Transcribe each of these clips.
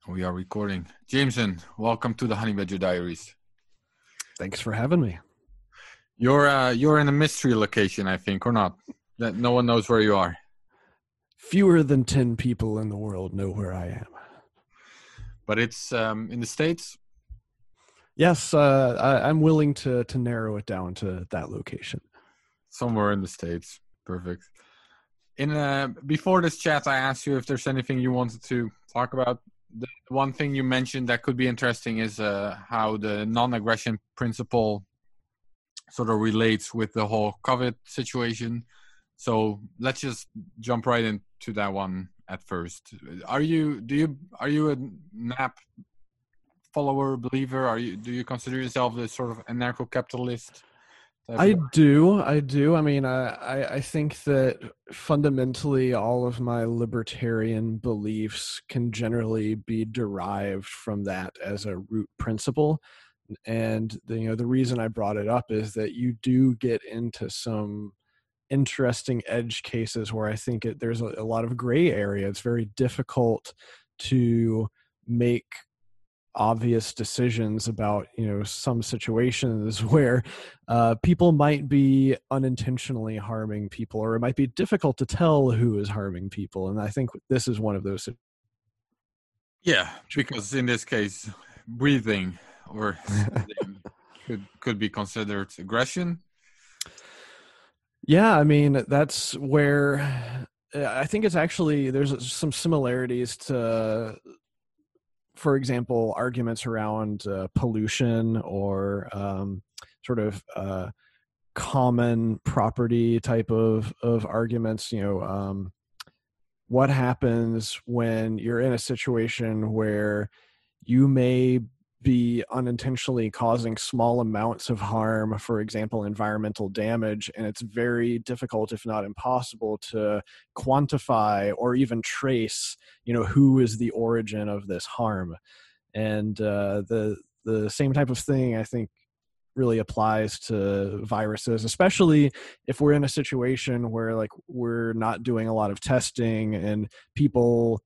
We are recording. Jameson, welcome to the Honey Badger Diaries. Thanks for having me. You're in a mystery location, I think, or not? That no one knows where you are. Fewer than 10 people in the world know where I am. But it's in the States? Yes, I'm willing to narrow it down to that location. Somewhere in the States. Perfect. Before this chat, I asked you if there's anything you wanted to talk about. The one thing you mentioned that could be interesting is how the non-aggression principle sort of relates with the whole COVID situation. So let's just jump right into that one at first. Are you a NAP follower, believer? Do you consider yourself the sort of anarcho-capitalist? I do. I mean, I think that fundamentally all of my libertarian beliefs can generally be derived from that as a root principle. And the reason I brought it up is that you do get into some interesting edge cases where I think there's a lot of gray area. It's very difficult to make obvious decisions about some situations where people might be unintentionally harming people, or it might be difficult to tell who is harming people, and I think this is one of those. Yeah, because in this case, breathing or could be considered aggression. Yeah, I mean, that's where I think it's actually there's some similarities to, for example, arguments around pollution or sort of common property type of arguments. What happens when you're in a situation where you may be unintentionally causing small amounts of harm, for example, environmental damage, and it's very difficult, if not impossible, to quantify or even trace, who is the origin of this harm. And the same type of thing, I think, really applies to viruses, especially if we're in a situation where we're not doing a lot of testing and people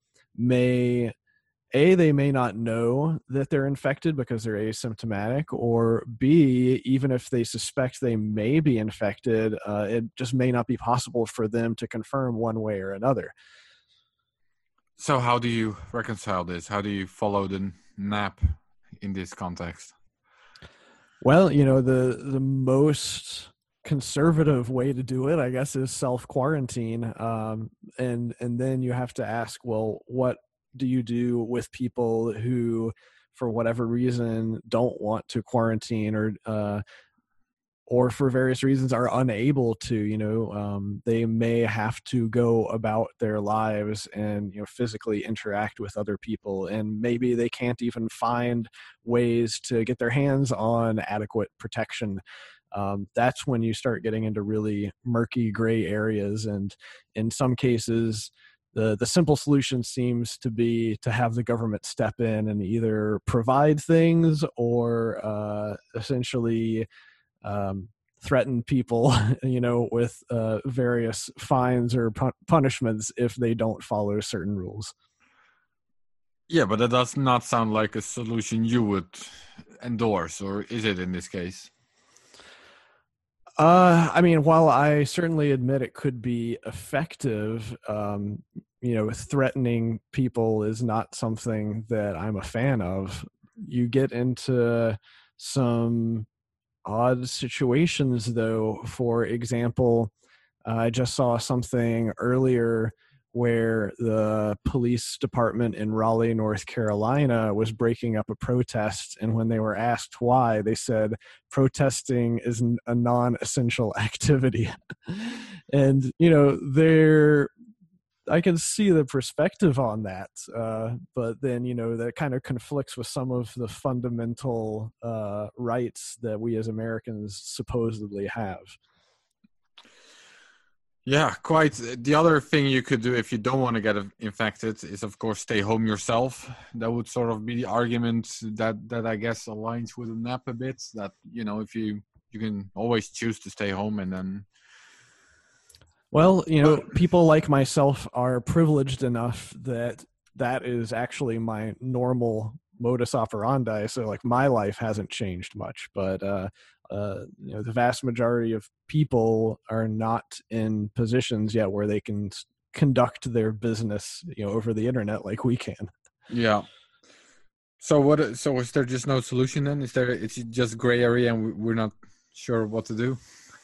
they may not know that they're infected because they're asymptomatic, or B, even if they suspect they may be infected, it just may not be possible for them to confirm one way or another. So how do you reconcile this? How do you follow the NAP in this context? Well, the most conservative way to do it, I guess, is self-quarantine. And then you have to ask, well, what do you do with people who, for whatever reason, don't want to quarantine, or for various reasons are unable to? They may have to go about their lives and physically interact with other people, and maybe they can't even find ways to get their hands on adequate protection. That's when you start getting into really murky gray areas, and in some cases the simple solution seems to be to have the government step in and either provide things or essentially threaten people, with various fines or punishments if they don't follow certain rules. Yeah, but that does not sound like a solution you would endorse, or is it in this case? I mean, while I certainly admit it could be effective, threatening people is not something that I'm a fan of. You get into some odd situations, though. For example, I just saw something earlier where the police department in Raleigh, North Carolina was breaking up a protest, and when they were asked why, they said protesting is a non-essential activity. And I can see the perspective on that, but then that kind of conflicts with some of the fundamental rights that we as Americans supposedly have. Yeah, quite. The other thing you could do if you don't want to get infected is, of course, stay home yourself. That would sort of be the argument that I guess aligns with the NAP a bit. That if you can always choose to stay home, and then. Well, people like myself are privileged enough that that is actually my normal modus operandi. So like my life hasn't changed much, but the vast majority of people are not in positions yet where they can conduct their business, over the internet like we can. Yeah. So is there just no solution then? It's just gray area and we're not sure what to do?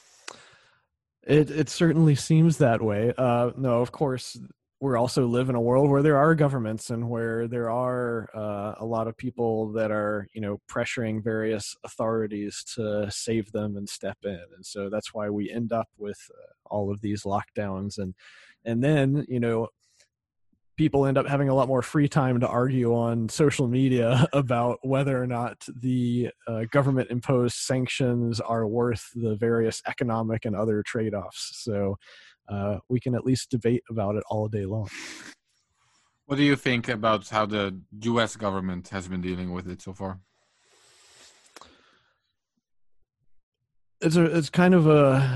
It certainly seems that way. No, of course, we're also live in a world where there are governments and where there are a lot of people that are, pressuring various authorities to save them and step in. And so that's why we end up with all of these lockdowns. And then, people end up having a lot more free time to argue on social media about whether or not the government imposed sanctions are worth the various economic and other trade-offs. So we can at least debate about it all day long. What do you think about how the US government has been dealing with it so far? It's kind of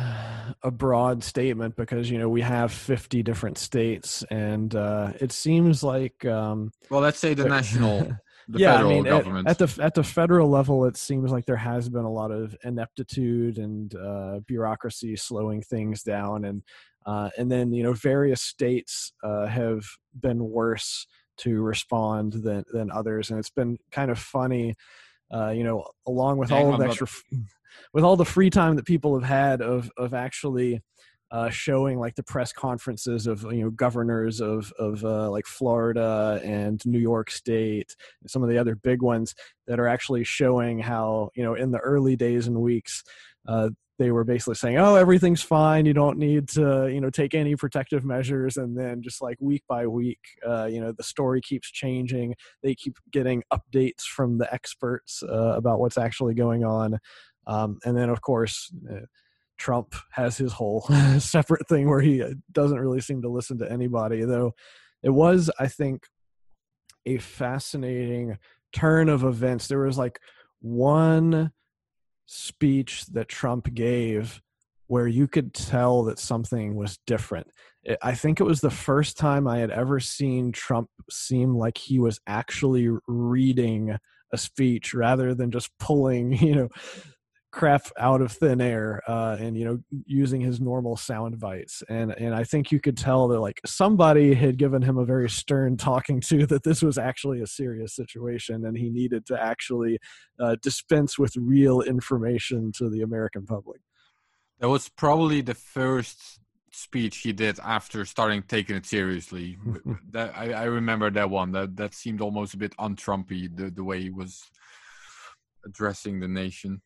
a broad statement because we have 50 different states, and it seems like well, let's say the federal government. At the federal level, it seems like there has been a lot of ineptitude and bureaucracy slowing things down, and then various states have been worse to respond than others, and it's been kind of funny, along with all of the extra. With all the free time that people have had of actually showing like the press conferences of governors of like Florida and New York State and some of the other big ones that are actually showing how in the early days and weeks they were basically saying, oh, everything's fine, you don't need to take any protective measures, and then just like week by week the story keeps changing. They keep getting updates from the experts about what's actually going on. And then, of course, Trump has his whole separate thing where he doesn't really seem to listen to anybody, though it was, I think, a fascinating turn of events. There was like one speech that Trump gave where you could tell that something was different. I think it was the first time I had ever seen Trump seem like he was actually reading a speech rather than just pulling, crap out of thin air and using his normal sound bites, and I think you could tell that like somebody had given him a very stern talking to, that this was actually a serious situation and he needed to actually dispense with real information to the American public. That was probably the first speech he did after starting taking it seriously. That I remember that one. That seemed almost a bit un-Trumpy, the way he was addressing the nation.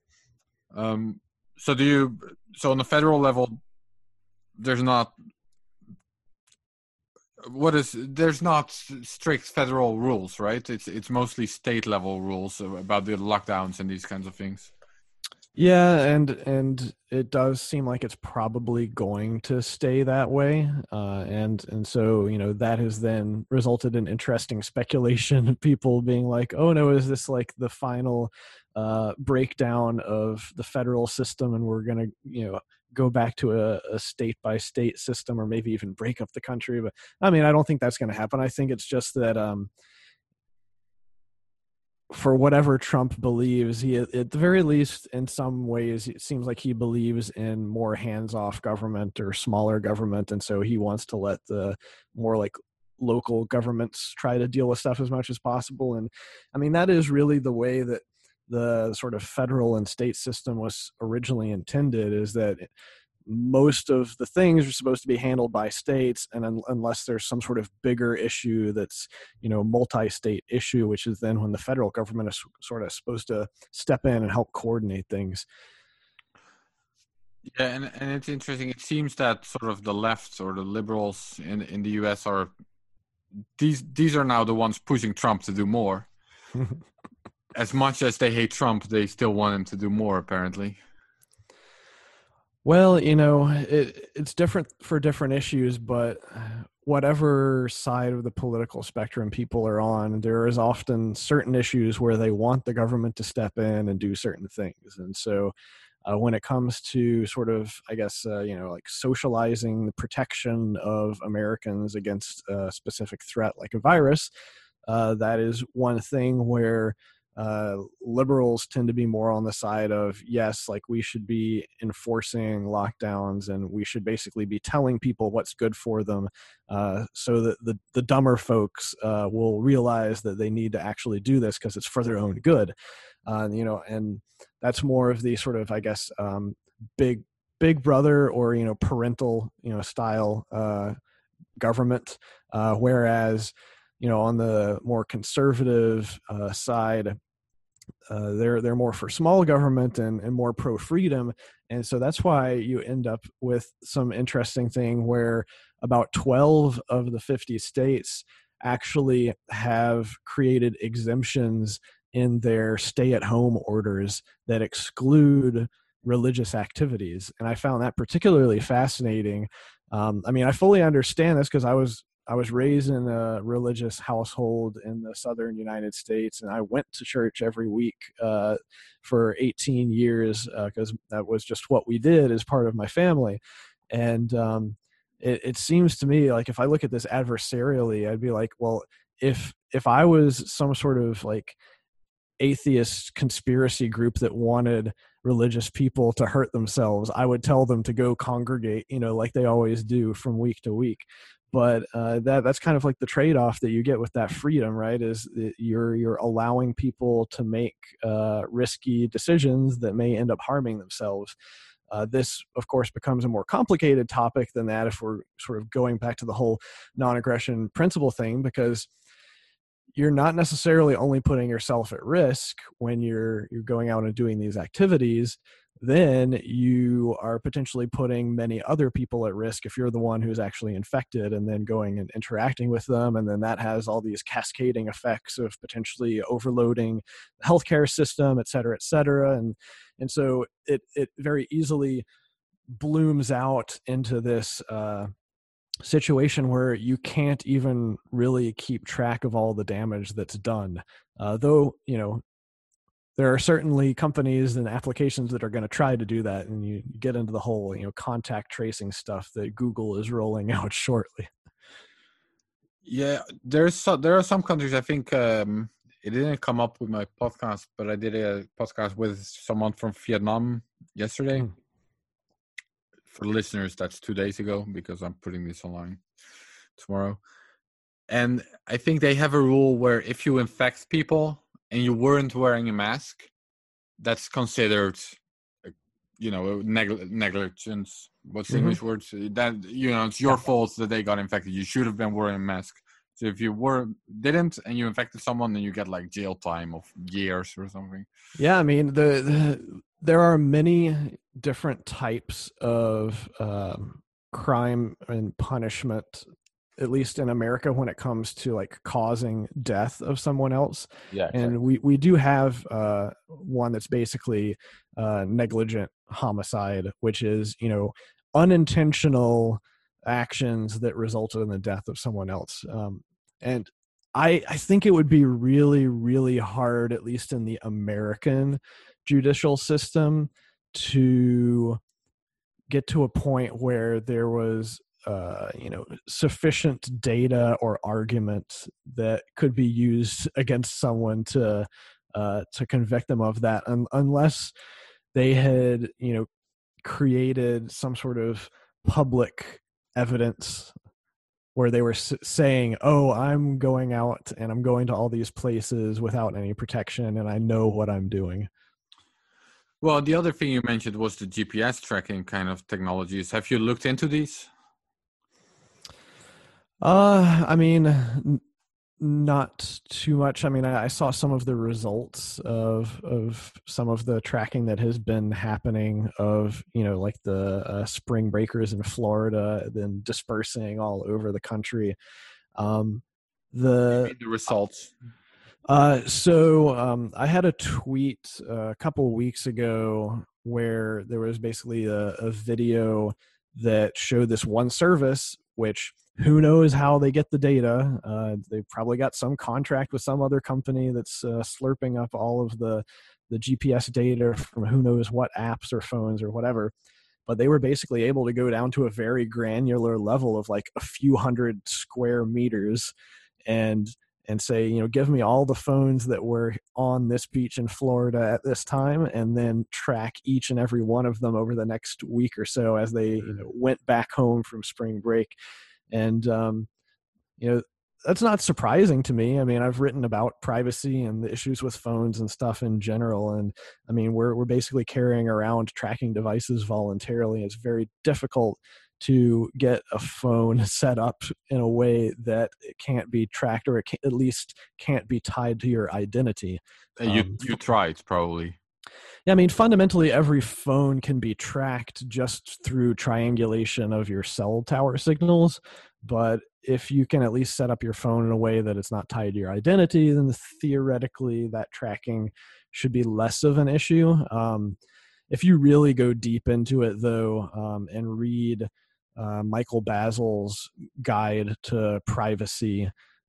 So on the federal level, there's not strict federal rules, right? It's mostly state level rules about the lockdowns and these kinds of things. Yeah, and it does seem like it's probably going to stay that way, and so that has then resulted in interesting speculation of people being like, oh no, is this like the final breakdown of the federal system, and we're going to go back to a state by state system, or maybe even break up the country? But I mean, I don't think that's going to happen. I think it's just that for whatever Trump believes, he, at the very least, in some ways, it seems like he believes in more hands-off government or smaller government, and so he wants to let the more like local governments try to deal with stuff as much as possible. And I mean, that is really the way that the sort of federal and state system was originally intended, is that most of the things are supposed to be handled by states, and unless there's some sort of bigger issue that's multi-state issue, which is then when the federal government is sort of supposed to step in and help coordinate things. Yeah, and it's interesting. It seems that sort of the left or the liberals in the US are these are now the ones pushing Trump to do more. As much as they hate Trump, they still want him to do more, apparently. Well, it's different for different issues, but whatever side of the political spectrum people are on, there is often certain issues where they want the government to step in and do certain things. And so when it comes to sort of, I guess, like socializing the protection of Americans against a specific threat like a virus. That is one thing where liberals tend to be more on the side of, yes, like we should be enforcing lockdowns and we should basically be telling people what's good for them, so that the dumber folks will realize that they need to actually do this because it's for their own good. And that's more of the sort of, I guess, big brother or, parental, style government, whereas, on the more conservative side, they're more for small government and more pro freedom. And so that's why you end up with some interesting thing where about 12 of the 50 states actually have created exemptions in their stay-at-home orders that exclude religious activities. And I found that particularly fascinating. I fully understand this because I was raised in a religious household in the southern United States, and I went to church every week for 18 years because that was just what we did as part of my family. And it seems to me like if I look at this adversarially, I'd be like, well, if I was some sort of like atheist conspiracy group that wanted religious people to hurt themselves, I would tell them to go congregate, like they always do from week to week. But that's kind of like the trade-off that you get with that freedom, right? Is that you're allowing people to make risky decisions that may end up harming themselves. This, of course, becomes a more complicated topic than that if we're sort of going back to the whole non-aggression principle thing, because you're not necessarily only putting yourself at risk when you're going out and doing these activities. Then you are potentially putting many other people at risk if you're the one who's actually infected and then going and interacting with them. And then that has all these cascading effects of potentially overloading the healthcare system, et cetera, et cetera. And so it very easily blooms out into this situation where you can't even really keep track of all the damage that's done. Though, there are certainly companies and applications that are going to try to do that, and you get into the whole, contact tracing stuff that Google is rolling out shortly. Yeah, there are some countries. I think it didn't come up with my podcast, but I did a podcast with someone from Vietnam yesterday. For listeners, that's 2 days ago because I'm putting this online tomorrow. And I think they have a rule where if you infect people and you weren't wearing a mask, that's considered, negligence. What's the English word? That, it's your fault that they got infected. You should have been wearing a mask. So if you didn't and you infected someone, then you get like jail time of years or something. Yeah, I mean, there are many different types of crime and punishment, at least in America, when it comes to like causing death of someone else. Yeah, exactly. And we do have one that's basically negligent homicide, which is, unintentional actions that resulted in the death of someone else. And I think it would be really, really hard, at least in the American judicial system, to get to a point where there was sufficient data or argument that could be used against someone to convict them of that, unless they had created some sort of public evidence where they were saying, oh, I'm going out and I'm going to all these places without any protection and I know what I'm doing. Well, the other thing you mentioned was the GPS tracking kind of technologies. Have you looked into these? Not too much. I saw some of the results of some of the tracking that has been happening of, like the spring breakers in Florida, then dispersing all over the country. The results. So I had a tweet a couple weeks ago where there was basically a video that showed this one service, which who knows how they get the data. They probably got some contract with some other company that's slurping up all of the GPS data from who knows what apps or phones or whatever. But they were basically able to go down to a very granular level of like a few hundred square meters and say, give me all the phones that were on this beach in Florida at this time, and then track each and every one of them over the next week or so as they went back home from spring break. And that's not surprising to me. I mean, I've written about privacy and the issues with phones and stuff in general. And I mean, we're basically carrying around tracking devices voluntarily. It's very difficult to get a phone set up in a way that it can't be tracked, or at least can't be tied to your identity. You tried, probably. Yeah, I mean, fundamentally, every phone can be tracked just through triangulation of your cell tower signals. But if you can at least set up your phone in a way that it's not tied to your identity, then theoretically that tracking should be less of an issue. If you really go deep into it, though, and read Michael Basil's guide to privacy,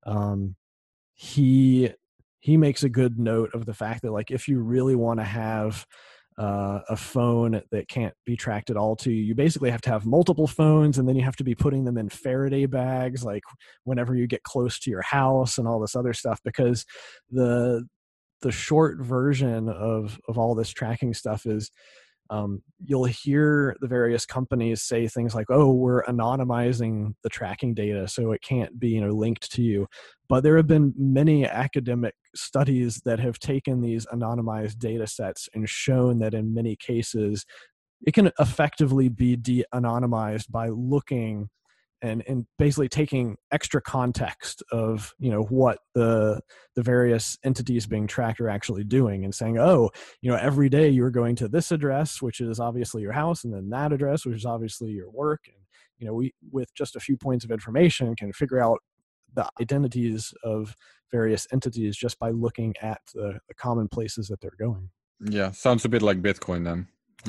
he makes a good note of the fact that, like, if you really want to have a phone that can't be tracked at all to you, you basically have to have multiple phones, and then you have to be putting them in Faraday bags, like whenever you get close to your house and all this other stuff, because the short version of all this tracking stuff is, you'll hear the various companies say things like, oh, we're anonymizing the tracking data so it can't be linked to you. But there have been many academic studies that have taken these anonymized data sets and shown that in many cases it can effectively be de-anonymized by looking and basically taking extra context of what the various entities being tracked are actually doing, and saying, oh, every day you're going to this address, which is obviously your house, and then that address, which is obviously your work. And we, with just a few points of information, can figure out the identities of various entities just by looking at the common places that they're going. Yeah, sounds a bit like Bitcoin then.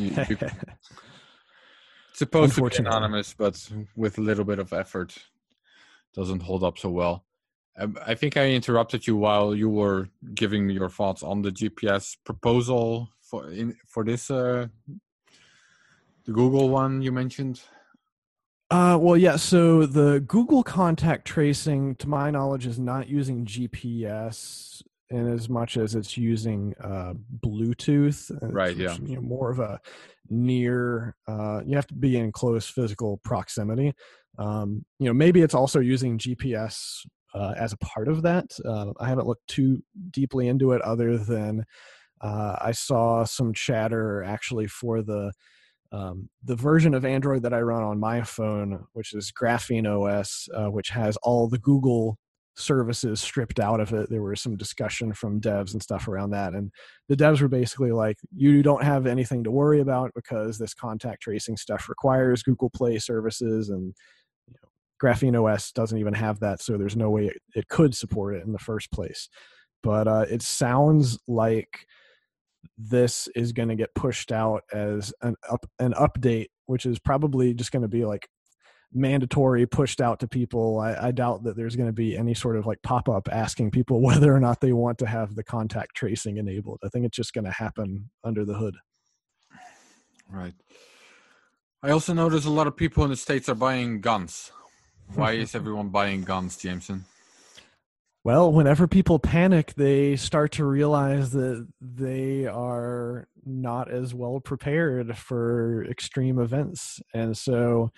It's supposed to be anonymous, but with a little bit of effort, doesn't hold up so well. I think I interrupted you while you were giving me your thoughts on the GPS proposal for this, the Google one you mentioned. Well, yeah. So the Google contact tracing, to my knowledge, is not using GPS in as much as it's using Bluetooth. Right. Yeah. More of a near. You have to be in close physical proximity. Maybe it's also using GPS as a part of that. I haven't looked too deeply into it, other than I saw some chatter actually for the version of Android that I run on my phone, which is Graphene OS, which has all the Google services stripped out of it. There was some discussion from devs and stuff around that, and the devs were basically like, you don't have anything to worry about because this contact tracing stuff requires Google Play services, and Graphene OS doesn't even have that, so there's no way it could support it in the first place. But it sounds like this is going to get pushed out as an update, which is probably just going to be like mandatory, pushed out to people. I doubt that there's going to be any sort of like pop-up asking people whether or not they want to have the contact tracing enabled. I think it's just going to happen under the hood. Right. I also notice a lot of people in the States are buying guns. Why is everyone buying guns, Jameson? Well, whenever people panic, they start to realize that they are not as well prepared for extreme events. And so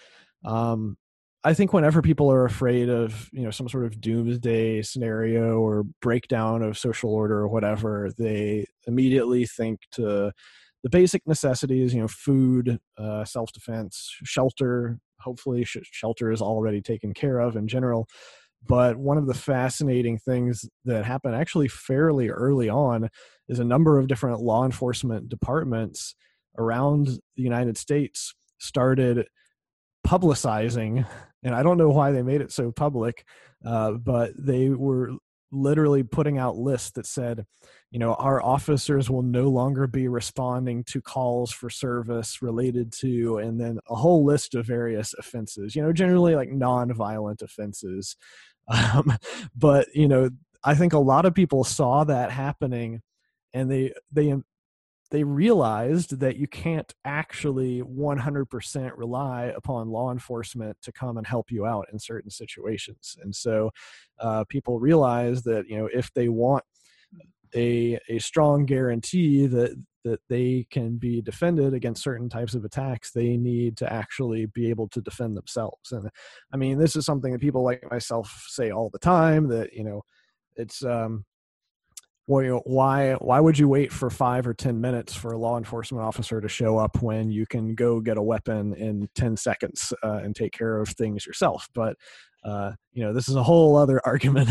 I think whenever people are afraid of, some sort of doomsday scenario or breakdown of social order or whatever, they immediately think to the basic necessities, food, self-defense, shelter. Hopefully shelter is already taken care of in general. But one of the fascinating things that happened actually fairly early on is a number of different law enforcement departments around the United States started publicizing, and I don't know why they made it so public, but they were literally putting out lists that said, our officers will no longer be responding to calls for service related to, and then a whole list of various offenses, generally like non-violent offenses. Um, but, I think a lot of people saw that happening, and they realized that you can't actually 100% rely upon law enforcement to come and help you out in certain situations. And so people realize that, if they want a strong guarantee that they can be defended against certain types of attacks, they need to actually be able to defend themselves. And I mean, this is something that people like myself say all the time, that, it's, well, why would you wait for 5 or 10 minutes for a law enforcement officer to show up when you can go get a weapon in 10 seconds and take care of things yourself? But this is a whole other argument.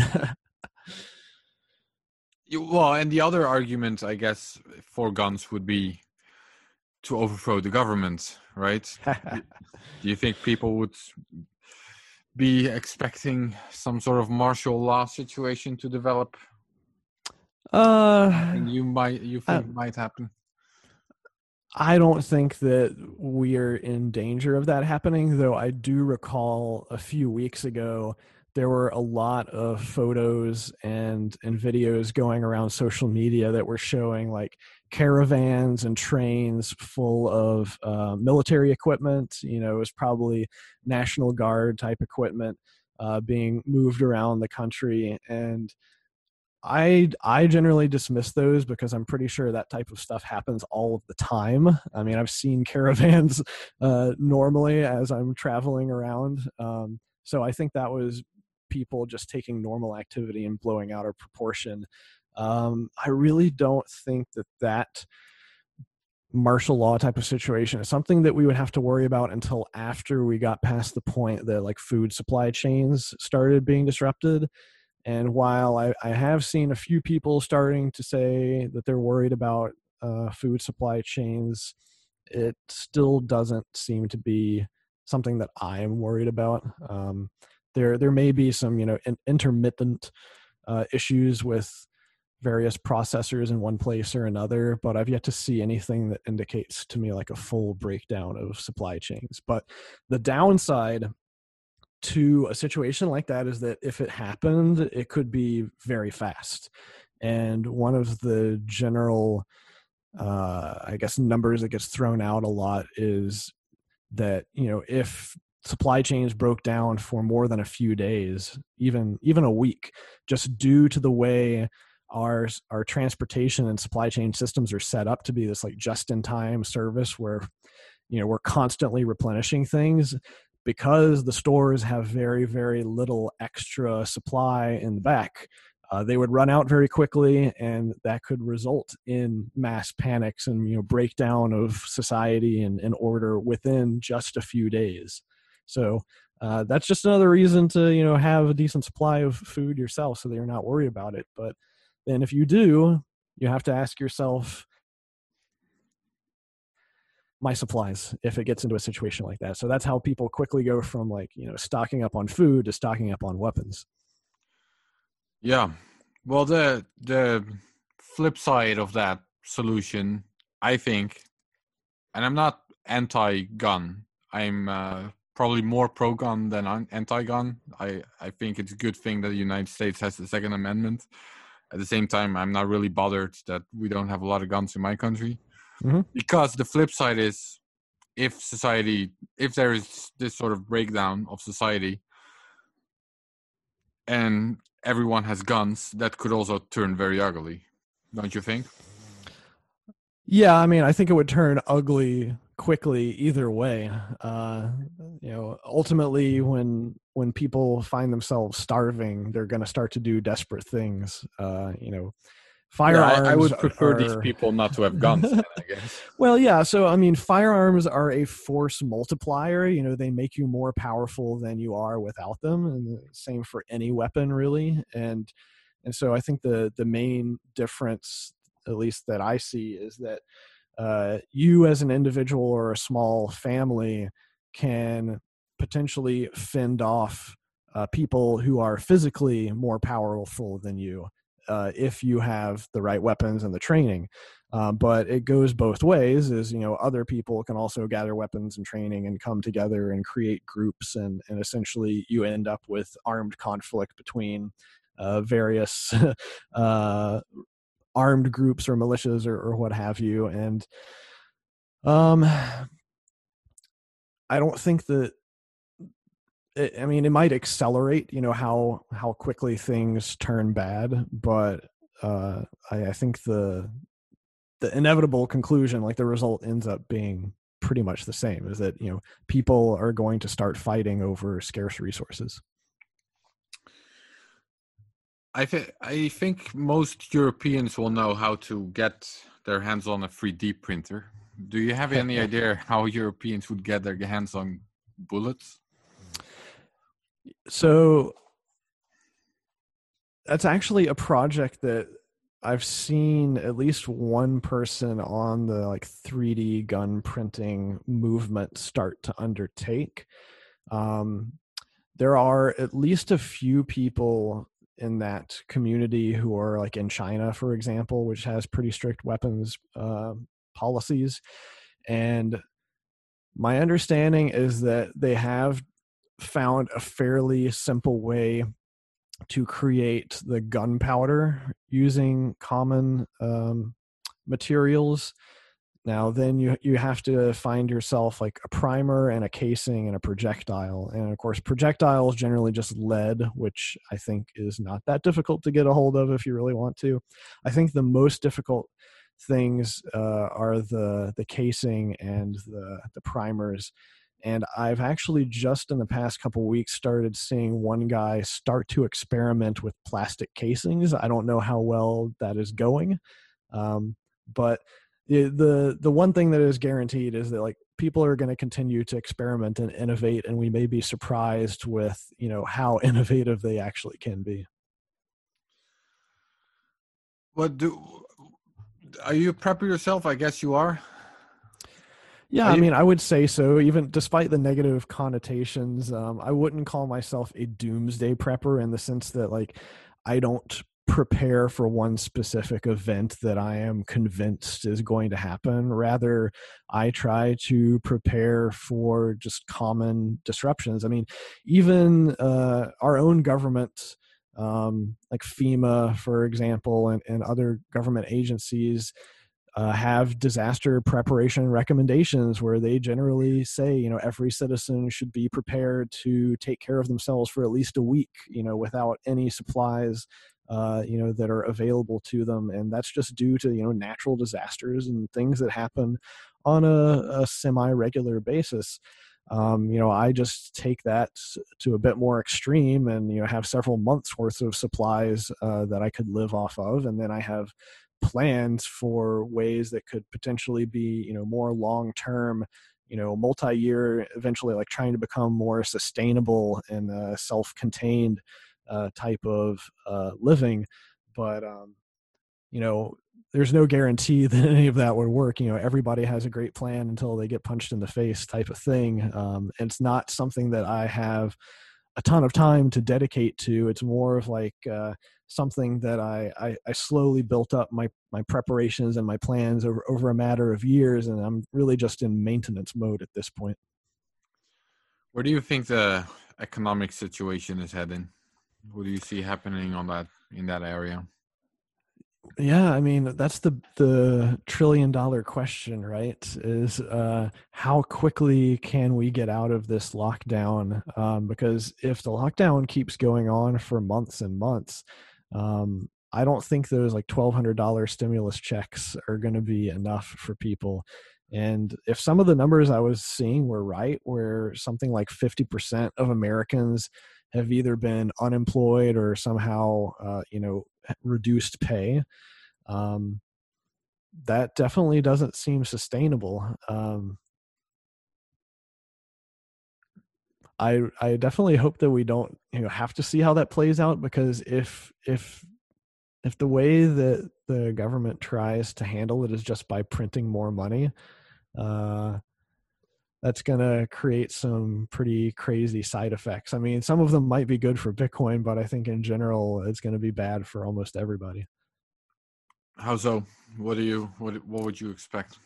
Well, and the other argument, I guess, for guns would be to overthrow the government, right? Do you think people would be expecting some sort of martial law situation to develop? You think might happen? I don't think that we are in danger of that happening, though I do recall a few weeks ago there were a lot of photos and videos going around social media that were showing like caravans and trains full of military equipment. It was probably National Guard type equipment being moved around the country. And I generally dismiss those because I'm pretty sure that type of stuff happens all of the time. I mean, I've seen caravans normally as I'm traveling around. So I think that was people just taking normal activity and blowing out of proportion. I really don't think that martial law type of situation is something that we would have to worry about until after we got past the point that like food supply chains started being disrupted. And while I have seen a few people starting to say that they're worried about food supply chains, it still doesn't seem to be something that I am worried about. There may be some, intermittent issues with various processors in one place or another, but I've yet to see anything that indicates to me like a full breakdown of supply chains. But the downside to a situation like that is that if it happened, it could be very fast. And one of the general, I guess, numbers that gets thrown out a lot is that, if supply chains broke down for more than a few days, even a week, just due to the way our transportation and supply chain systems are set up to be this like just-in-time service where, we're constantly replenishing things, because the stores have very, very little extra supply in the back, they would run out very quickly, and that could result in mass panics and breakdown of society and order within just a few days. So that's just another reason to have a decent supply of food yourself, so that you're not worried about it. But then if you do, you have to ask yourself, my supplies, if it gets into a situation like that. So that's how people quickly go from like, stocking up on food to stocking up on weapons. Yeah. Well, the flip side of that solution, I think, and I'm not anti-gun, I'm probably more pro-gun than anti-gun. I think it's a good thing that the United States has the Second Amendment. At the same time, I'm not really bothered that we don't have a lot of guns in my country. Mm-hmm. Because the flip side is, if there is this sort of breakdown of society and everyone has guns, that could also turn very ugly, don't you think? Yeah, I mean, I think it would turn ugly quickly either way. Ultimately, when people find themselves starving, they're going to start to do desperate things. Firearms. Yeah, I would prefer these people not to have guns, I guess. Well, yeah. So, I mean, firearms are a force multiplier. They make you more powerful than you are without them. And the same for any weapon, really. And so I think the main difference, at least that I see, is that you as an individual or a small family can potentially fend off people who are physically more powerful than you if you have the right weapons and the training. But it goes both ways, is, other people can also gather weapons and training and come together and create groups, and essentially you end up with armed conflict between various armed groups or militias or what have you. And I don't think that, it might accelerate, how quickly things turn bad, but I think the inevitable conclusion, like the result, ends up being pretty much the same, is that, people are going to start fighting over scarce resources. I think most Europeans will know how to get their hands on a 3D printer. Do you have any idea how Europeans would get their hands on bullets? So that's actually a project that I've seen at least one person on the 3D gun printing movement start to undertake. There are at least a few people in that community who are in China, for example, which has pretty strict weapons policies. And my understanding is that they have found a fairly simple way to create the gunpowder using common materials. Now, then you have to find yourself a primer and a casing and a projectile. And of course, projectile is generally just lead, which I think is not that difficult to get a hold of if you really want to. I think the most difficult things are the casing and the primers. And I've actually just in the past couple of weeks started seeing one guy start to experiment with plastic casings. I don't know how well that is going, but the one thing that is guaranteed is that people are going to continue to experiment and innovate, and we may be surprised with how innovative they actually can be. Are you a prepper yourself? I guess you are. Yeah, I would say so. Even despite the negative connotations, I wouldn't call myself a doomsday prepper in the sense that I don't prepare for one specific event that I am convinced is going to happen. Rather, I try to prepare for just common disruptions. Even our own government, like FEMA, for example, and other government agencies, have disaster preparation recommendations where they generally say, every citizen should be prepared to take care of themselves for at least a week, without any supplies, that are available to them. And that's just due to, natural disasters and things that happen on a semi-regular basis. I just take that to a bit more extreme and, have several months worth of supplies that I could live off of. And then I have plans for ways that could potentially be, more long-term, multi-year, eventually trying to become more sustainable and self-contained type of living. But, there's no guarantee that any of that would work. Everybody has a great plan until they get punched in the face type of thing. And it's not something that I have a ton of time to dedicate to. It's more of something that I slowly built up my preparations and my plans over a matter of years, and I'm really just in maintenance mode at this point. Where do you think the economic situation is heading? What do you see happening in that area? Yeah, that's the $1 trillion question, right? Is how quickly can we get out of this lockdown? Because if the lockdown keeps going on for months and months, I don't think those $1,200 stimulus checks are going to be enough for people. And if some of the numbers I was seeing were right, where something like 50% of Americans have either been unemployed or somehow, reduced pay, that definitely doesn't seem sustainable. I definitely hope that we don't, have to see how that plays out, because if the way that the government tries to handle it is just by printing more money, that's going to create some pretty crazy side effects. I mean, some of them might be good for Bitcoin, but I think in general, it's going to be bad for almost everybody. How so? What would you expect?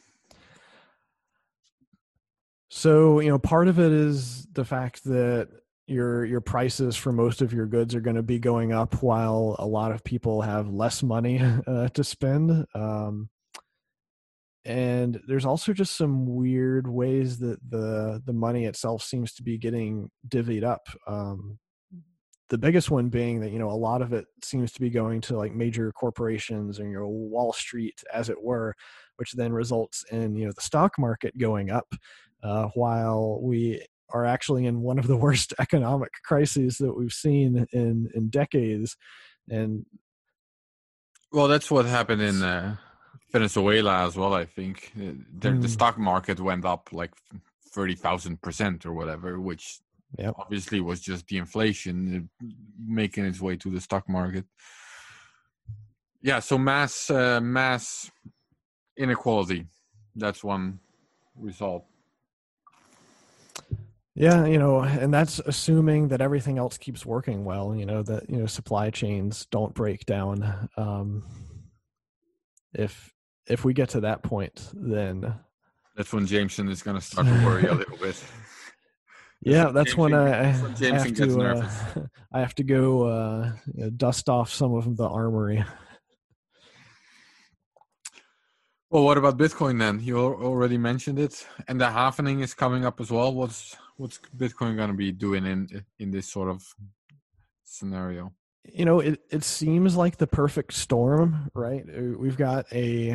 So, part of it is the fact that your prices for most of your goods are going to be going up while a lot of people have less money to spend. And there's also just some weird ways that the money itself seems to be getting divvied up. The biggest one being that a lot of it seems to be going to like major corporations and Wall Street, as it were, which then results in the stock market going up, while we are actually in one of the worst economic crises that we've seen in decades. And well, that's what happened in Venezuela as well. I think the stock market went up like 30,000% or whatever, which obviously was just the inflation making its way to the stock market. Yeah, so mass inequality, that's one result. Yeah, and that's assuming that everything else keeps working well, that supply chains don't break down. If we get to that point, then that's when Jameson is going to start to worry a little bit. That's when I have to go dust off some of the armory. Well, what about Bitcoin then? You already mentioned it, and the halvening is coming up as well. What's Bitcoin going to be doing in this sort of scenario? It seems like the perfect storm, right? We've got a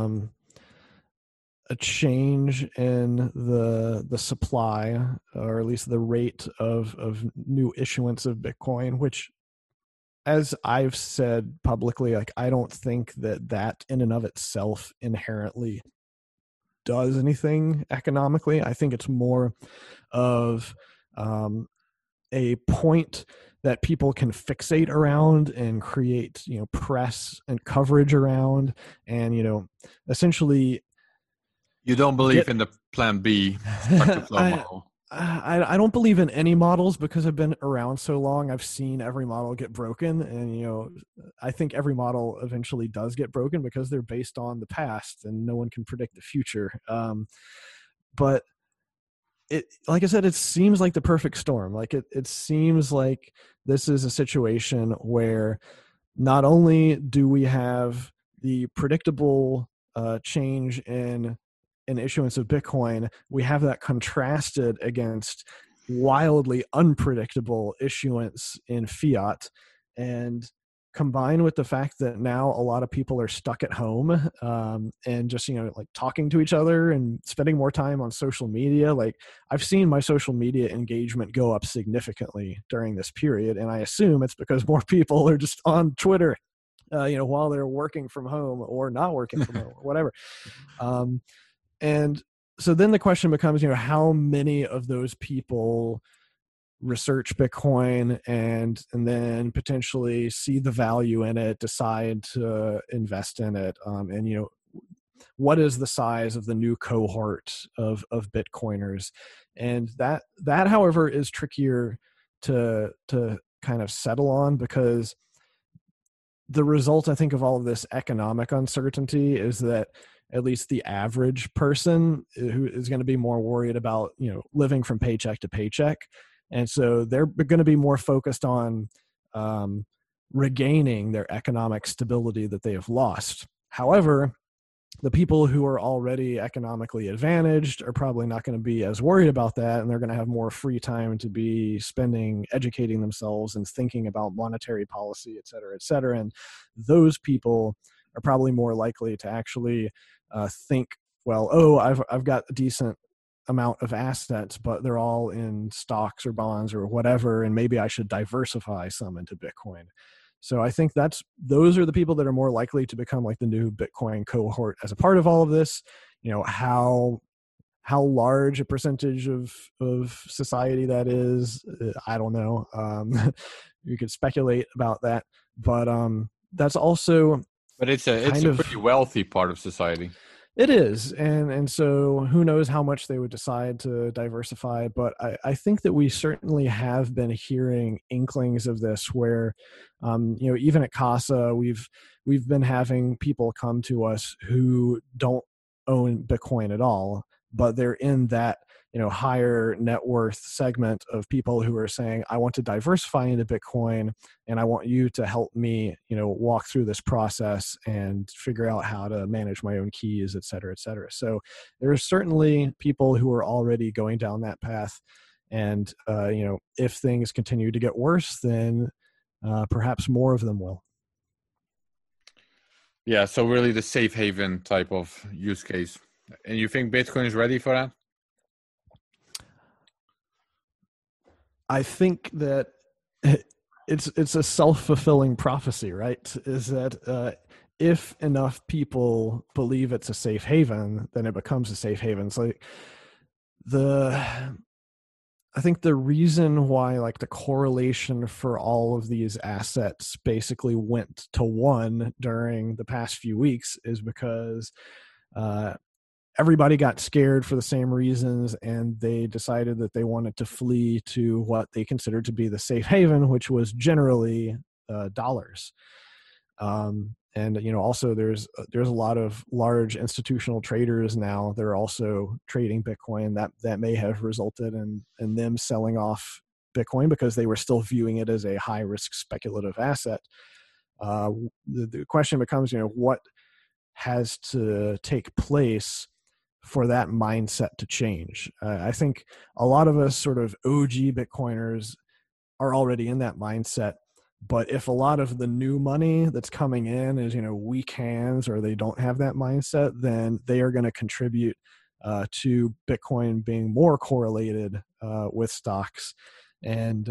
change in the supply, or at least the rate of new issuance of Bitcoin, which, as I've said publicly, like I don't think that in and of itself inherently does anything economically. I think it's more of a point that people can fixate around and create, press and coverage around, and essentially. You don't believe in the Plan B model? I don't believe in any models because I've been around so long. I've seen every model get broken, and I think every model eventually does get broken because they're based on the past, and no one can predict the future. But it, like I said, it seems like the perfect storm. Like it seems like this is a situation where not only do we have the predictable change in issuance of Bitcoin, we have that contrasted against wildly unpredictable issuance in fiat. And combined with the fact that now a lot of people are stuck at home and just, like talking to each other and spending more time on social media. Like I've seen my social media engagement go up significantly during this period. And I assume it's because more people are just on Twitter, while they're working from home or not working from home or whatever. And so then the question becomes, how many of those people research Bitcoin and then potentially see the value in it, decide to invest in it, and what is the size of the new cohort of Bitcoiners? And that however is trickier to kind of settle on, because the result, I think, of all of this economic uncertainty is that at least the average person who is going to be more worried about, living from paycheck to paycheck. And so they're going to be more focused on regaining their economic stability that they have lost. However, the people who are already economically advantaged are probably not going to be as worried about that, and they're going to have more free time to be spending, educating themselves and thinking about monetary policy, et cetera, et cetera. And those people are probably more likely to actually think, well, I've got a decent amount of assets, but they're all in stocks or bonds or whatever, and maybe I should diversify some into Bitcoin. So I think those are the people that are more likely to become like the new Bitcoin cohort as a part of all of this. How large a percentage of society that is, I don't know. You could speculate about that, but that's also. But it's a pretty wealthy part of society. It is, and so who knows how much they would decide to diversify, but I think that we certainly have been hearing inklings of this where, even at Casa, we've been having people come to us who don't own Bitcoin at all, but they're in that higher net worth segment of people who are saying, I want to diversify into Bitcoin, and I want you to help me walk through this process and figure out how to manage my own keys, et cetera, et cetera. So there are certainly people who are already going down that path, and if things continue to get worse, then perhaps more of them will. Yeah, so really the safe haven type of use case. And you think Bitcoin is ready for that? I think that it's a self-fulfilling prophecy, right? Is that if enough people believe it's a safe haven, then it becomes a safe haven. It's like I think the reason why like the correlation for all of these assets basically went to one during the past few weeks is because uh, everybody got scared for the same reasons, and they decided that they wanted to flee to what they considered to be the safe haven, which was generally dollars. And also there's a lot of large institutional traders now that are also trading Bitcoin that may have resulted in them selling off Bitcoin because they were still viewing it as a high risk speculative asset. The question becomes, what has to take place for that mindset to change? I think a lot of us sort of OG Bitcoiners are already in that mindset. But if a lot of the new money that's coming in is, weak hands, or they don't have that mindset, then they are going to contribute to Bitcoin being more correlated with stocks. And,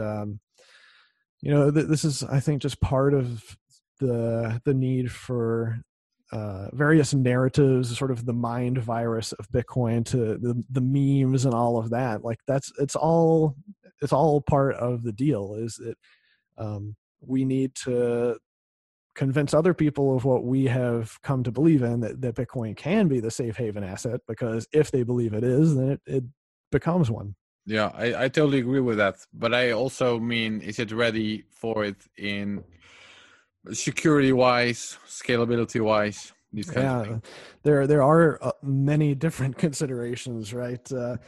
this is, I think, just part of the need for various narratives, sort of the mind virus of Bitcoin, to the memes and all of that. Like it's all part of the deal. Is it? We need to convince other people of what we have come to believe in, that Bitcoin can be the safe haven asset, because if they believe it is, then it becomes one. Yeah, I totally agree with that. But I also mean, is it ready for it in security-wise, scalability-wise, these kinds of things? There are many different considerations, right?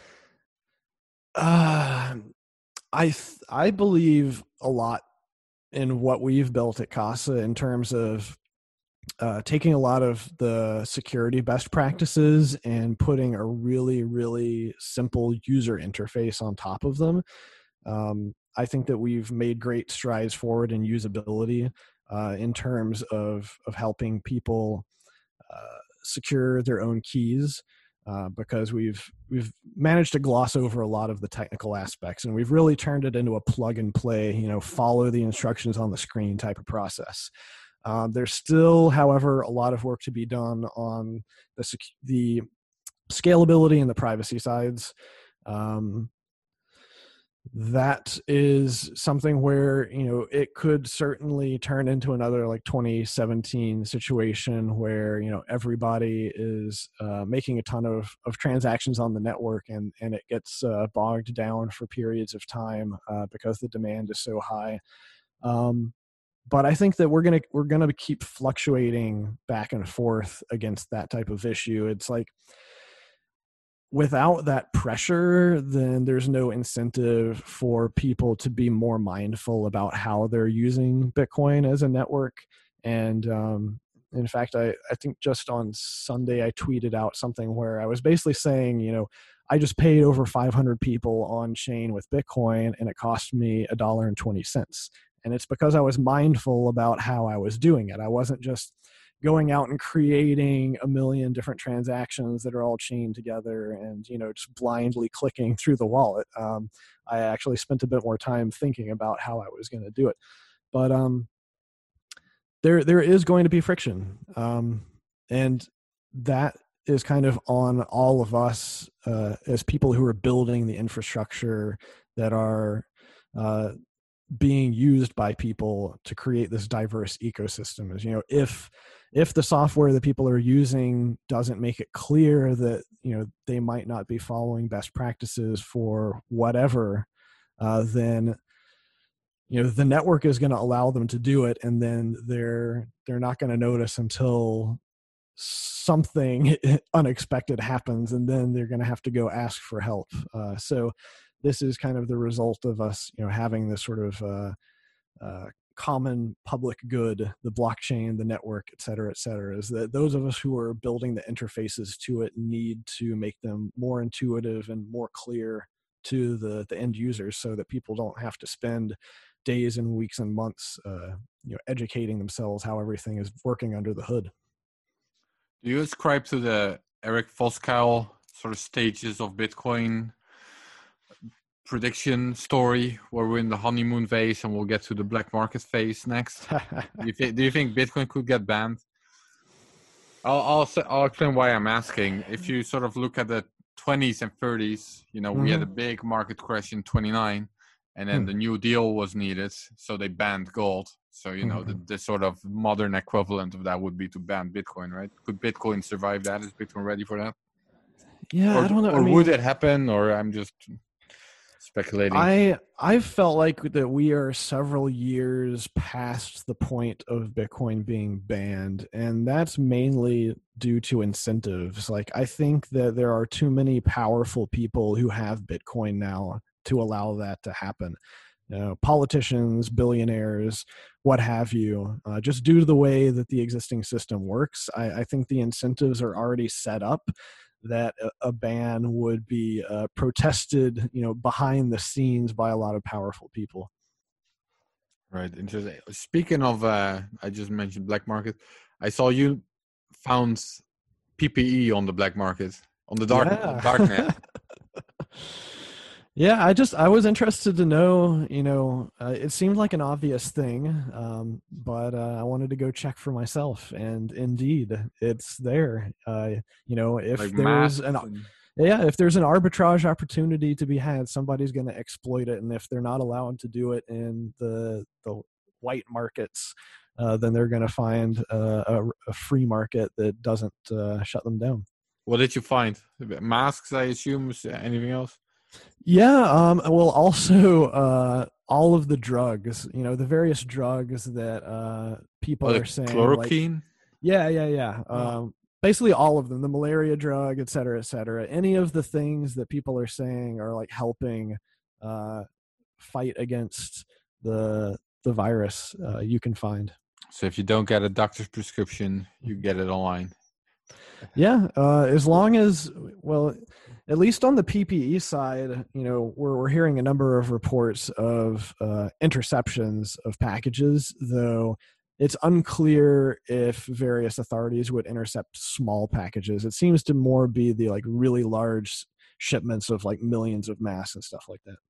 I believe a lot in what we've built at Casa in terms of taking a lot of the security best practices and putting a really, really simple user interface on top of them. I think that we've made great strides forward in usability in terms of helping people secure their own keys. Because we've managed to gloss over a lot of the technical aspects, and we've really turned it into a plug and play, follow the instructions on the screen type of process. There's still, however, a lot of work to be done on the scalability and the privacy sides. That is something where it could certainly turn into another like 2017 situation where everybody is making a ton of transactions on the network, and it gets bogged down for periods of time because the demand is so high. But I think that we're gonna keep fluctuating back and forth against that type of issue. It's like, without that pressure, then there's no incentive for people to be more mindful about how they're using Bitcoin as a network. And in fact, I think just on Sunday, I tweeted out something where I was basically saying, I just paid over 500 people on chain with Bitcoin, and it cost me $1.20. And it's because I was mindful about how I was doing it. I wasn't just going out and creating a million different transactions that are all chained together and just blindly clicking through the wallet. I actually spent a bit more time thinking about how I was going to do it. But there is going to be friction, and that is kind of on all of us as people who are building the infrastructure that are being used by people to create this diverse ecosystem. Is, you know, if the software that people are using doesn't make it clear that, you know, they might not be following best practices for whatever, then, you know, the network is going to allow them to do it, and then they're not going to notice until something unexpected happens, and then they're going to have to go ask for help. So this is kind of the result of us, you know, having this sort of common public good, the blockchain, the network, et cetera, is that those of us who are building the interfaces to it need to make them more intuitive and more clear to the end users, so that people don't have to spend days and weeks and months you know, educating themselves how everything is working under the hood. Do you ascribe to the Eric Voskuil sort of stages of Bitcoin prediction story, where we're in the honeymoon phase and we'll get to the black market phase next? Do you think Bitcoin could get banned? I'll explain why I'm asking. If you sort of look at the 20s and 30s, you know, we had a big market crash in 29, and then the New Deal was needed, so they banned gold. So, you know, the sort of modern equivalent of that would be to ban Bitcoin, right? Could Bitcoin survive that? Is Bitcoin ready for that? Yeah, I don't know. Or would it happen? Or I'm just speculating. I've felt like that we are several years past the point of Bitcoin being banned, and that's mainly due to incentives. Like, I think that there are too many powerful people who have Bitcoin now to allow that to happen. You know, politicians, billionaires, what have you, just due to the way that the existing system works. I think the incentives are already set up that a ban would be protested, you know, behind the scenes by a lot of powerful people. Right. Interesting. Speaking of, I just mentioned black market. I saw you found PPE on the black market, on the darknet. Yeah, I was interested to know, you know, it seemed like an obvious thing, but I wanted to go check for myself, and indeed, it's there. You know, if Like there's if there's an arbitrage opportunity to be had, somebody's going to exploit it, and if they're not allowed to do it in the white markets, then they're going to find a free market that doesn't shut them down. What did you find? Masks, I assume. Anything else? Yeah, well, also all of the drugs, you know, the various drugs that people are saying, chloroquine. Like, yeah. Basically all of them, the malaria drug, et cetera, et cetera. Any of the things that people are saying are like helping fight against the virus, you can find. So if you don't get a doctor's prescription, you get it online. Yeah, as long as, well, at least on the PPE side, you know, we're hearing a number of reports of interceptions of packages, though it's unclear if various authorities would intercept small packages. It seems to more be the like really large shipments of like millions of masks and stuff like that.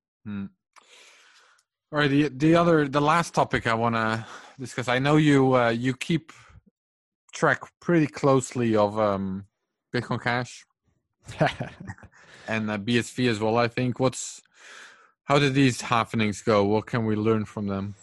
All right, the last topic I want to discuss. I know you keep track pretty closely of Bitcoin Cash and BSV as well. I think. How did these happenings go? What can we learn from them?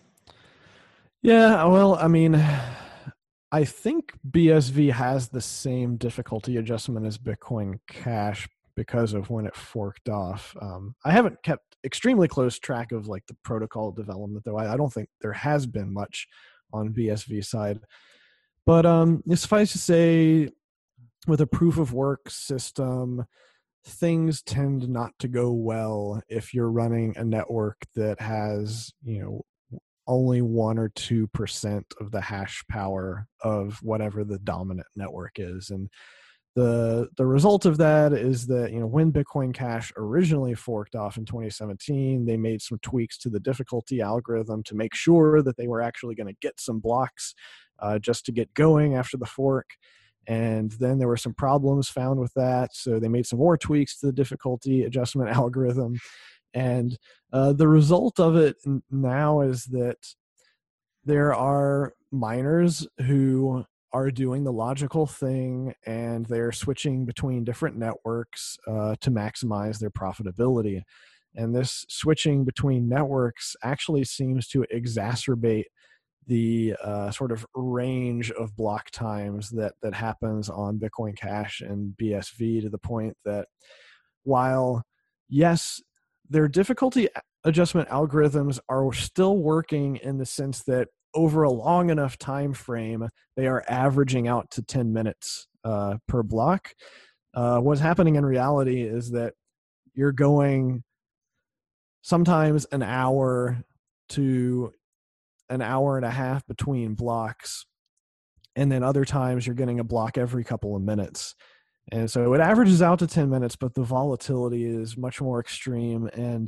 Yeah, well, I mean, I think BSV has the same difficulty adjustment as Bitcoin Cash because of when it forked off. I haven't kept extremely close track of like the protocol development, though. I don't think there has been much on BSV side. But suffice to say, with a proof of work system, things tend not to go well if you're running a network that has, you know, only 1 or 2% of the hash power of whatever the dominant network is. And the result of that is that, you know, when Bitcoin Cash originally forked off in 2017, they made some tweaks to the difficulty algorithm to make sure that they were actually going to get some blocks just to get going after the fork. And then there were some problems found with that, so they made some more tweaks to the difficulty adjustment algorithm. And the result of it now is that there are miners who are doing the logical thing, and they're switching between different networks to maximize their profitability. And this switching between networks actually seems to exacerbate the sort of range of block times that happens on Bitcoin Cash and BSV, to the point that while, yes, their difficulty adjustment algorithms are still working in the sense that over a long enough time frame, they are averaging out to 10 minutes per block. What's happening in reality is that you're going sometimes an hour to an hour and a half between blocks, and then other times you're getting a block every couple of minutes. And so it averages out to 10 minutes, but the volatility is much more extreme. And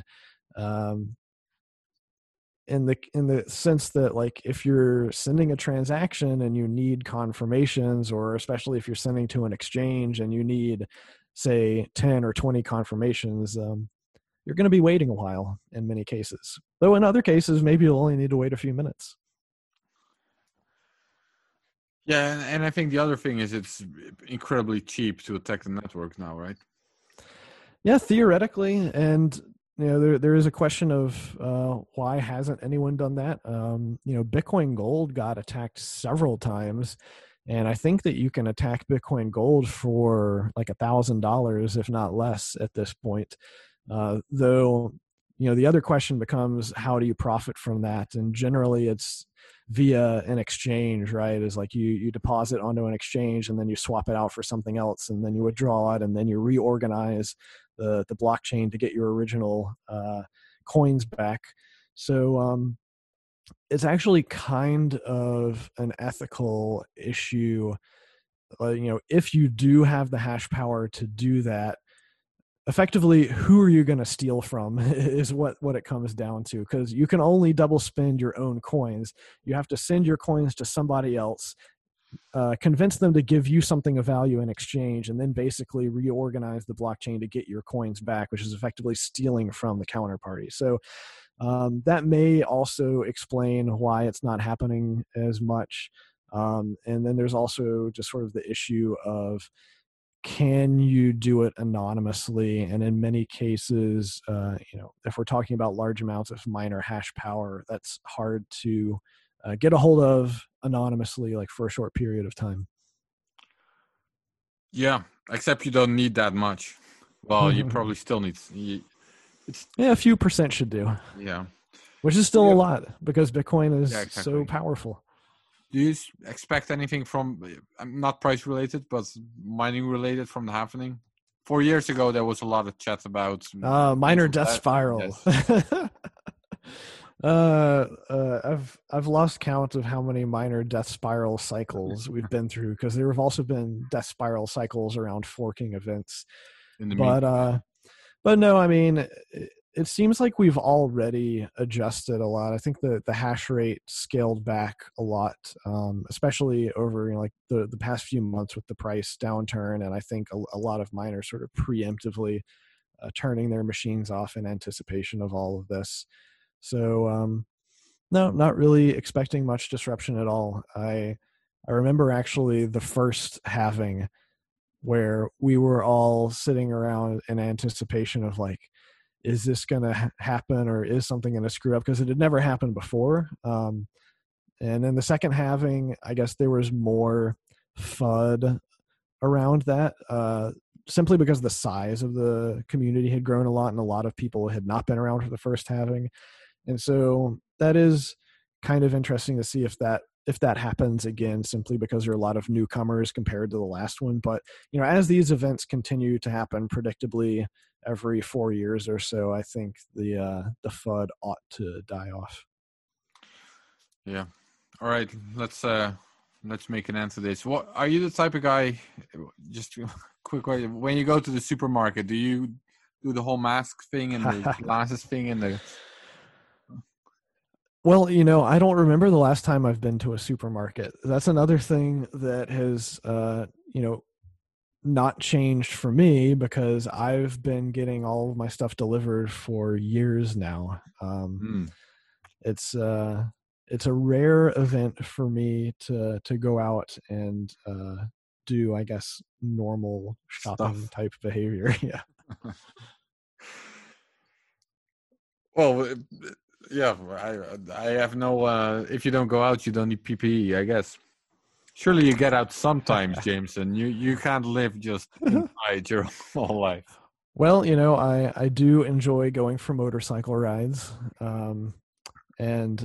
in the sense that, like, if you're sending a transaction and you need confirmations, or especially if you're sending to an exchange and you need, say, 10 or 20 confirmations, you're going to be waiting a while in many cases. Though in other cases, maybe you'll only need to wait a few minutes. Yeah, and I think the other thing is it's incredibly cheap to attack the network now, right? Yeah, theoretically. And there is a question of why hasn't anyone done that? Bitcoin Gold got attacked several times, and I think that you can attack Bitcoin Gold for like $1,000, if not less, at this point. Though, the other question becomes, how do you profit from that? And generally, it's via an exchange, right? Is like you deposit onto an exchange, and then you swap it out for something else, and then you withdraw it, and then you reorganize the blockchain to get your original coins back. So it's actually kind of an ethical issue. If you do have the hash power to do that, effectively, who are you going to steal from is what it comes down to, because you can only double spend your own coins. You have to send your coins to somebody else, convince them to give you something of value in exchange, and then basically reorganize the blockchain to get your coins back, which is effectively stealing from the counterparty. So that may also explain why it's not happening as much. And then there's also just sort of the issue of, can you do it anonymously? And in many cases, if we're talking about large amounts of miner hash power, that's hard to get a hold of anonymously, like for a short period of time. Yeah, except you don't need that much. Well, you probably still need. A few percent should do. Yeah, which is still a lot, because Bitcoin is so powerful. Do you expect anything from, not price related, but mining related from the halving? 4 years ago, there was a lot of chat about miner death spiral. Yes. I've lost count of how many miner death spiral cycles we've been through, because there have also been death spiral cycles around forking events. But no, I mean, it seems like we've already adjusted a lot. I think the hash rate scaled back a lot, especially over the past few months with the price downturn. And I think a lot of miners sort of preemptively turning their machines off in anticipation of all of this. So no, not really expecting much disruption at all. I remember actually the first halving, where we were all sitting around in anticipation of, like, is this going to happen, or is something going to screw up? Because it had never happened before. And in the second halving, I guess there was more FUD around that, simply because the size of the community had grown a lot, and a lot of people had not been around for the first halving. And so that is kind of interesting to see if that happens again, simply because there are a lot of newcomers compared to the last one. But as these events continue to happen predictably every 4 years or so, I think the FUD ought to die off. Yeah. All right. Let's make an end to this. What are you the type of guy? Just a quick question. When you go to the supermarket, do you do the whole mask thing and the glasses thing and the? Well, I don't remember the last time I've been to a supermarket. That's another thing that has, not changed for me, because I've been getting all of my stuff delivered for years now. It's a rare event for me to go out and do, I guess, normal shopping type behavior. Yeah. Well, yeah, I have no. If you don't go out, you don't need PPE, I guess. Surely you get out sometimes, Jameson. You can't live just inside your whole life. Well, I do enjoy going for motorcycle rides, and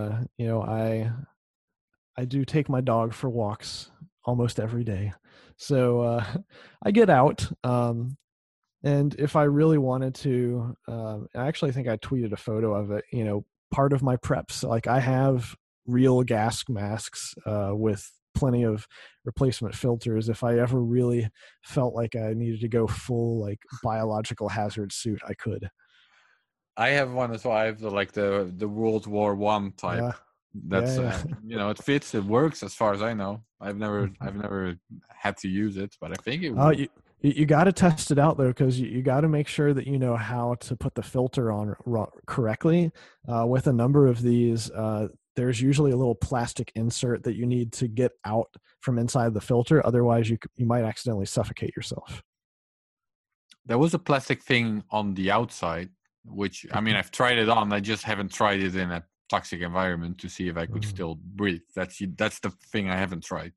I do take my dog for walks almost every day, so I get out. And if I really wanted to, I actually think I tweeted a photo of it. Part of my preps, like I have real gas masks with plenty of replacement filters. If I ever really felt like I needed to go full like biological hazard suit, I could. I have one as well. I have the World War One type. Yeah, That's yeah, it fits. It works as far as I know. I've yeah. never had to use it, but I think it Oh, would. you got to test it out though, because you got to make sure that you know how to put the filter on correctly. With a number of these, there's usually a little plastic insert that you need to get out from inside the filter. Otherwise, you might accidentally suffocate yourself. There was a plastic thing on the outside, which I mean I've tried it on. I just haven't tried it in a toxic environment to see if I could still breathe. That's the thing I haven't tried.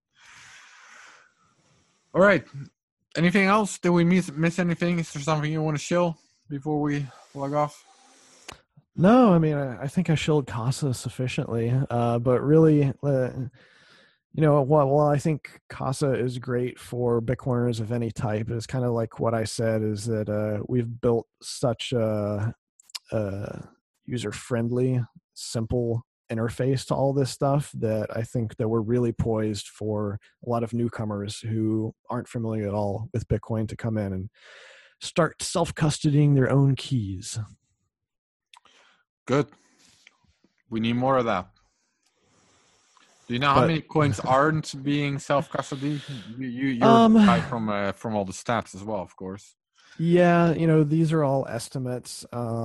All right. Anything else? Did we miss anything? Is there something you want to show before we log off? No, I mean I think I showed Casa sufficiently, but really, while I think Casa is great for Bitcoiners of any type, it's kind of like what I said is that we've built such a user-friendly, simple interface to all this stuff that I think that we're really poised for a lot of newcomers who aren't familiar at all with Bitcoin to come in and start self-custodying their own keys. Good. We need more of that. Do you know how many coins aren't being self-custody? You're the guy from all the stats as well, of course. Yeah, these are all estimates.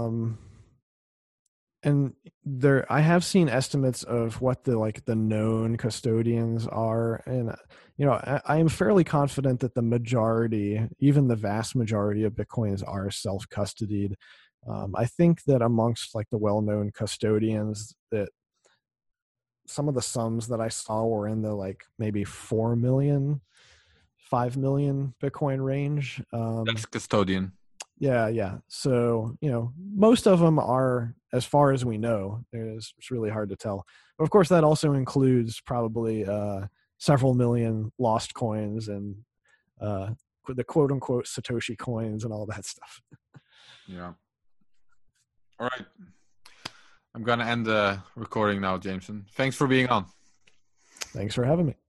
And I have seen estimates of what the known custodians are, and I am fairly confident that the majority, even the vast majority of Bitcoins are self-custodied. I think that amongst like the well-known custodians, that some of the sums that I saw were in the like maybe 4 million, 5 million Bitcoin range. That's custodian. Yeah. So, most of them are, as far as we know, it's really hard to tell. But of course, that also includes probably several million lost coins and the quote unquote Satoshi coins and all that stuff. Yeah. All right. I'm going to end the recording now, Jameson. Thanks for being on. Thanks for having me.